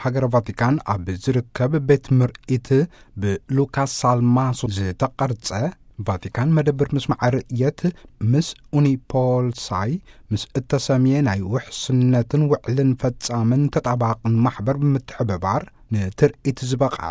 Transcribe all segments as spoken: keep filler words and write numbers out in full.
ሃገረ ቫቲካን ኣብ ዝርከብ ቤት ምርኢት ብሉካስ ሳልማሶ ዝተቐርጸ ቫቲካን መደብር ምስማዕ ርእየት ምስ ኡኒፖልሳይ ምስ እተሰምየ ናይ ውሕስነትን ውዕልን ፈጻምን ተጣባቕን ማሕበር ብምትሕብባር ንትርኢት ዝበቕዐ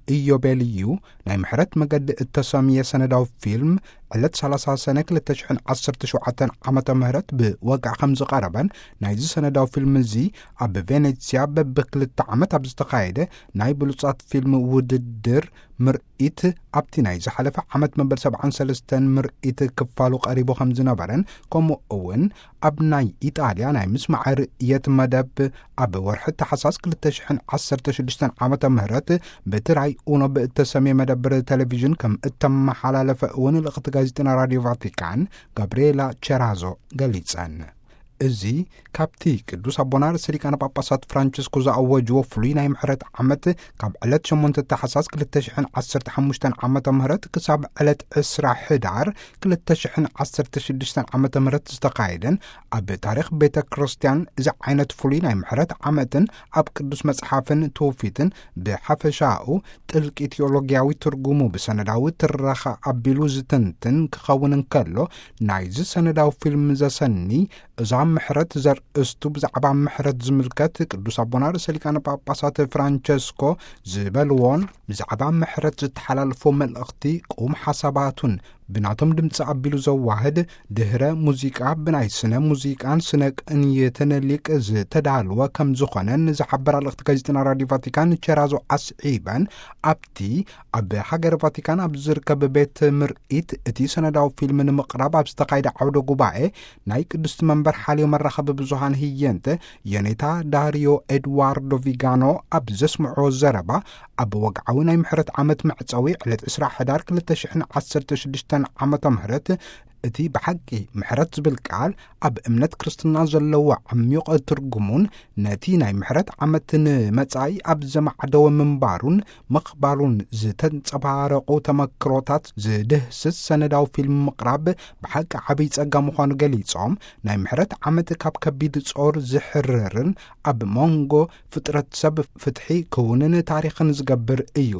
ኢዮቤልዩ ናይ ምሕረት መገዲ እተሰምየ ሰነዳዊ ፊልም ዕለት ሰላሳ ሰነ ክልተ ሽሕን ዓሰርተ ሸውዓተ ዓመተ ምህረት ብወግዕ ከም ዝቐረበን ናይዚ ሰነዳዊ ፊልም እዚ ኣብ ቬኔትስያ በብክልተ ዓመት ኣብ ዝተኻየደ ናይ ብሉጻት ፊልም ውድድር ምርኢት ኣብቲ ናይ ዝሓለፈ ዓመት መበል ሰብዓን ሰለስተን ምርኢት ክፋሉ ቀሪቡ ከም ዝነበረን ከምኡ እውን ኣብ ናይ ኢጣልያ ናይ ምስማዕ ርእየት መደብ ኣብ ወርሒ ታሕሳስ ክልተ ሽሕን ዓሰርተ ሽዱሽተ ዓመተ ምህረት ብትራይ ኡኖ ብእተሰምየ መደብር ቴሌቪዥን ከም እተመሓላለፈ እውን ልእኽቲ ጋዜጠና ራድዮ ቫቲካን ጋብርኤላ ቸራዞ ገሊጸን። እዚ ካብቲ ቅዱስ ኣቦና ርእሰ ሊቃነ ጳጳሳት ፍራንቺስኮ ዝኣወጅዎ ፍሉይ ናይ ምሕረት ዓመት ካብ ዕለት ሸሞንተ ታሕሳስ ክልተ ሽሕን ዓሰርተ ሓሙሽተ ዓመተ ምህረት ክሳብ ዕለት ዕስራ ሕዳር ክልተ ሽሕን ዓሰርተ ሽዱሽተ ዓመተ ምህረት ዝተኻየደን ኣብ ታሪኽ ቤተ ክርስቲያን እዚ ዓይነት ፍሉይ ናይ ምሕረት ዓመትን ኣብ ቅዱስ መጽሓፍን ትውፊትን ብሓፈሻኡ ጥልቂ ቴዎሎግያዊ ትርጉሙ ብሰነዳዊ ትረኻ ኣቢሉ ዝትንትን ክኸውን እንከሎ ናይዚ ሰነዳዊ ፊልም ዘሰኒ እዛ ምሕረት ዘርእስቱ ብዛዕባ ምሕረት ዝምልከት ቅዱስ ኣቦና ርእሰ ሊቃነ ጳጳሳት ፍራንቸስኮ ዝበልዎን ብዛዕባ ምሕረት ዝተሓላልፎ መልእኽቲ ቁም ሓሳባቱን ብናቶም ድምፂ ኣቢሉ ዘዋህድ ድህረ ሙዚቃ ብናይ ስነ ሙዚቃን ስነ ቅንይትን ሊቅ ዝተዳልወ ከም ዝኾነን ዝሓበራ ልእኽቲ ጋዜጠና ራድዮ ቫቲካን ቸራዞ ኣስዒበን ኣብቲ ኣብ ሃገረ ቫቲካን ኣብ ዝርከብ ቤት ምርኢት እቲ ሰነዳዊ ፊልም ንምቕራብ ኣብ ዝተኻይደ ዓውደ ጉባኤ ናይ ቅድስቲ መንበር ሓልዮ መራኸቢ ብዙሃን ህየንተ የኔታ ዳሪዮ ኤድዋርዶ ቪጋኖ ኣብ ዘስምዖ ዘረባ ኣብ ወግዓዊ ናይ ምሕረት ዓመት መዕፀዊ ዕለት ዕስራ ሕዳር ክልተ ሽሕን ዓሰርተ ሽዱሽተ ዓመተ ምህረት እቲ ብሓቂ ምሕረት ዝብል ቃል ኣብ እምነት ክርስትና ዘለዎ ዓሚቕ ትርጉሙን ነቲ ናይ ምሕረት ዓመትን መጻኢ ኣብ ዘማዕደወ ምንባሩን ምኽባሩን ዝተንጸባረቑ ተመክሮታት ዝድህስስ ሰነዳዊ ፊልም ምቕራብ ብሓቂ ዓብይ ጸጋ ምዃኑ ገሊጾም ናይ ምሕረት ዓመት ካብ ከቢድ ጾር ዝሕርርን ኣብ መንጎ ፍጥረት ሰብ ፍትሒ ክውንን ታሪኽን ዝገብር እዩ።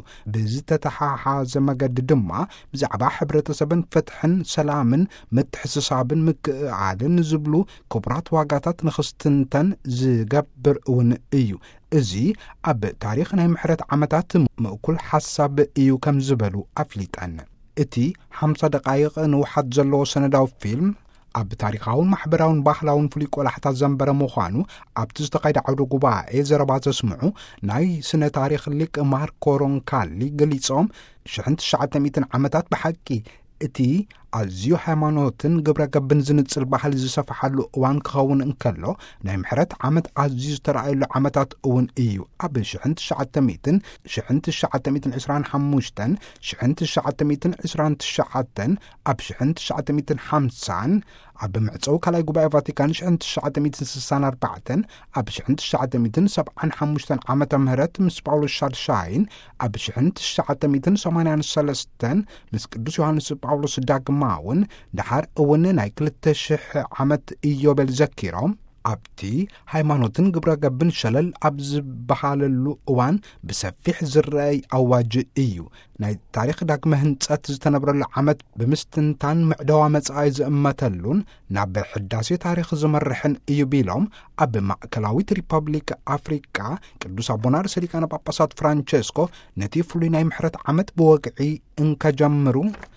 ብዝተተሓሓዘ መገዲ ድማ ብዛዕባ ሕብረተሰብን ፍትሕን ሰላምን ምትሕስሳብን ምክኣልን ዝብሉ ክቡራት ዋጋታት ንኽስትንተን ዝገብር እውን እዩ። እዚ ኣብ ታሪኽ ናይ ምሕረት ዓመታት ምእኩል ሓሳብ እዩ ከም ዝበሉ ኣፍሊጠን። እቲ ሓምሳ ደቃይቕ ንውሓት ዘለዎ ሰነዳዊ ፊልም ኣብ ታሪኻውን ማሕበራውን ባህላውን ፍሉይ ቆላሕታት ዘንበረ ምዃኑ ኣብቲ ዝተኻይደ ዓውደ ጉባኤ ዘረባ ዘስምዑ ናይ ስነ ታሪኽ ሊቅ ማርኮ ሮንካሊ ገሊጾም ሽሕን ትሽዓተ ሚእትን ዓመታት ብሓቂ እቲ ኣዝዩ ሃይማኖትን ግብረ ገብን ዝንጽል ባህል ዝሰፍሓሉ እዋን ክኸውን እንከሎ ናይ ምሕረት ዓመት ኣዝዩ ዝተረኣየሉ ዓመታት እውን እዩ። ኣብ ሽሕን ትሽዓተ ሚእትን ሽሕን ትሽዓተ ሚእትን ዕስራን ሓሙሽተን ሽሕን ትሽዓተ ሚእትን ዕስራን ትሽዓተን ኣብ ሽሕን ትሽዓተ ሚእትን ሓምሳን ኣብ ምዕፀው ካልኣይ ጉባኤ ቫቲካን ሽሕን ትሽዓተ ሚእትን ስሳን ኣርባዕተን ኣብ ሽሕን ትሽዓተ ሚእትን ሰብዓን ሓሙሽተን ዓመተ ምህረት ምስ ጳውሎስ ሻድሻይን ኣብ ሽሕን ትሽዓተ ሚእትን ሰማንያን ሰለስተን ምስ ቅዱስ ዮሃንስ ጳውሎስ ዳግማ እውን ድሓር እውን ናይ ክልተ ሽሕ ዓመት ኢዮቤል ዘኪሮም ኣብቲ ሃይማኖትን ግብረ ገብን ሸለል ኣብ ዝበሃለሉ እዋን ብሰፊሕ ዝረአይ ኣዋጅ እዩ። ናይ ታሪኽ ዳግመ ህንጸት ዝተነብረሉ ዓመት ብምስትንታን ምዕደዋ መጻኢ ዝእመተሉን ናብ ሕዳሴ ታሪኽ ዝመርሕን እዩ ቢሎም ኣብ ማእከላዊት ሪፐብሊክ ኣፍሪቃ ቅዱስ ኣቦና ርእሰ ሊቃነ ጳጳሳት ፍራንቸስኮ ነቲ ፍሉይ ናይ ምሕረት ዓመት ብወግዒ እንከጀምሩ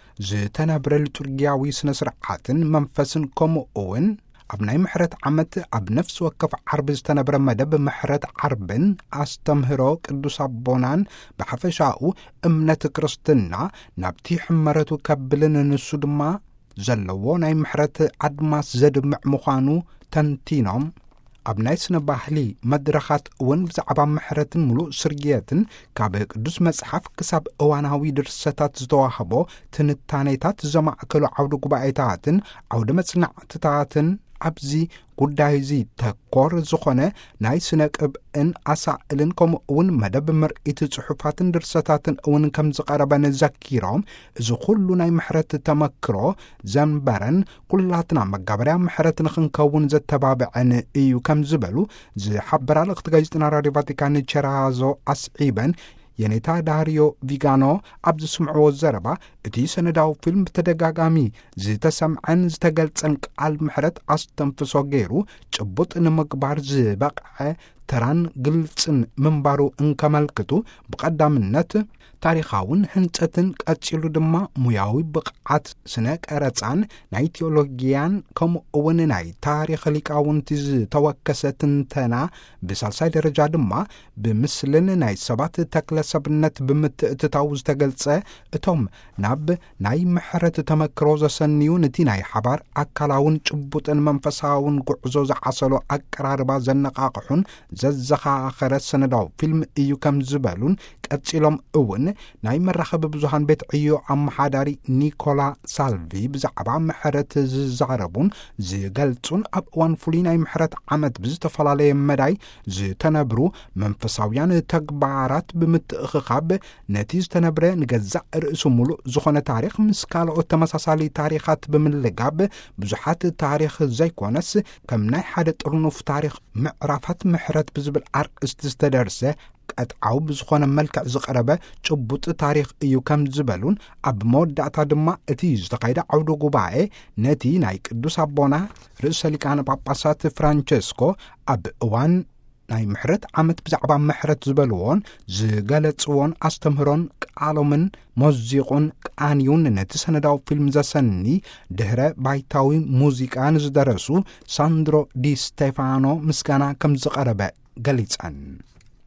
ዝተነብረ ሊቱርግያዊ ስነ ስርዓትን መንፈስን ከምኡ እውን ኣብ ናይ ምሕረት ዓመት ኣብ ነፍሲ ወከፍ ዓርቢ ዝተነበረ መደብ ምሕረት ዓርብን ኣስተምህሮ ቅዱስ ኣቦናን ብሓፈሻኡ እምነት ክርስትና ናብቲ ሕመረቱ ከብልን ንሱ ድማ ዘለዎ ናይ ምሕረት ኣድማስ ዘድምዕ ምዃኑ ተንቲኖም ኣብ ናይ ስነ ባህሊ መድረኻት እውን ብዛዕባ ምሕረትን ሙሉእ ስርግየትን ካብ ቅዱስ መጽሓፍ ክሳብ እዋናዊ ድርሰታት ዝተዋህቦ ትንታኔታት ዘማእከሉ ዓውደ ጉባኤታትን ዓውደ መጽናዕትታትን ኣብዚ ጉዳይ እዚ ተኮር ዝኾነ ናይ ስነ ቅብእን ኣሳእልን ከምኡ እውን መደብ ምርኢት ጽሑፋትን ድርሰታትን እውን ከም ዝቐረበ ንዘኪሮም እዚ ኩሉ ናይ ምሕረት ተመክሮ ዘንበረን ኩላትና መጋበርያ ምሕረት ንኽንከውን ዘተባብዐን እዩ ከም ዝበሉ ዝሓበራ ልእኽቲ ጋዜጥና ራድዮ ቫቲካን ቸራዞ ኣስዒበን የኔታ ዳሪዮ ቪጋኖ ኣብ ዝስምዕዎ ዘረባ እቲ ሰነዳዊ ፊልም ብተደጋጋሚ ዝተሰምዐን ዝተገልጸን ቃል ምሕረት ኣስተንፍሶ ገይሩ ጭቡጥ ንምግባር ዝበቕዐ ተራን ግልጽን ምንባሩ እንከመልክቱ ብቐዳምነት ታሪኻውን ህንጸትን ቀጺሉ ድማ ሙያዊ ብቕዓት ስነ ቀረጻን ናይ ቴዎሎጊያን ከምኡ እውን ናይ ታሪኽ ሊቃውንቲ ዝተወከሰ ትንተና ብሳልሳይ ደረጃ ድማ ብምስልን ናይ ሰባት ተክለሰብነት ብምትእትታው ዝተገልጸ እቶም ናብ ናይ ምሕረት ተመክሮ ዘሰንዩ ነቲ ናይ ሓባር ኣካላውን ጭቡጥን መንፈሳውን ጉዕዞ ዝሓሰሎ ኣቀራርባ ዘነቓቕሑን ዘዘኻኸረ ሰነዳዊ ፊልም እዩ ከም ዝበሉን ቀጺሎም እውን ናይ መራኸቢ ብዙሃን ቤት ዕዮ ኣመሓዳሪ ኒኮላ ሳልቪ ብዛዕባ ምሕረት ዝዛረቡን ዝገልጹን ኣብ እዋን ፍሉይ ናይ ምሕረት ዓመት ብዝተፈላለየ መዳይ ዝተነብሩ መንፈሳውያን ተግባራት ብምትእኽኻብ ነቲ ዝተነብረ ንገዛእ ርእሱ ሙሉእ ዝኾነ ታሪኽ ምስ ካልኦት ተመሳሳሊ ታሪኻት ብምልጋብ ብዙሓት ታሪኽ ዘይኮነስ ከም ናይ ሓደ ጥርኑፍ ታሪኽ ምዕራፋት ምሕረት ብዝብል ኣርእስቲ ዝተደርሰ ቀጥዓው ብዝኾነ መልክዕ ዝቐረበ ጭቡጥ ታሪኽ እዩ ከም ዝበሉን ኣብ መወዳእታ ድማ እቲ ዝተኻይደ ዓውደ ጉባኤ ነቲ ናይ ቅዱስ ኣቦና ርእሰ ሊቃነ ጳጳሳት ፍራንቸስኮ ኣብ እዋን ናይ ምሕረት ዓመት ብዛዕባ ምሕረት ዝበልዎን ዝገለጽዎን ኣስተምህሮን ቃሎምን ሞዚቁን ቃንዩን ነቲ ሰነዳዊ ፊልም ዘሰኒ ድህረ ባይታዊ ሙዚቃ ንዝደረሱ ሳንድሮ ዲ ስቴፋኖ ምስጋና ከም ዝቐረበ ገሊጸን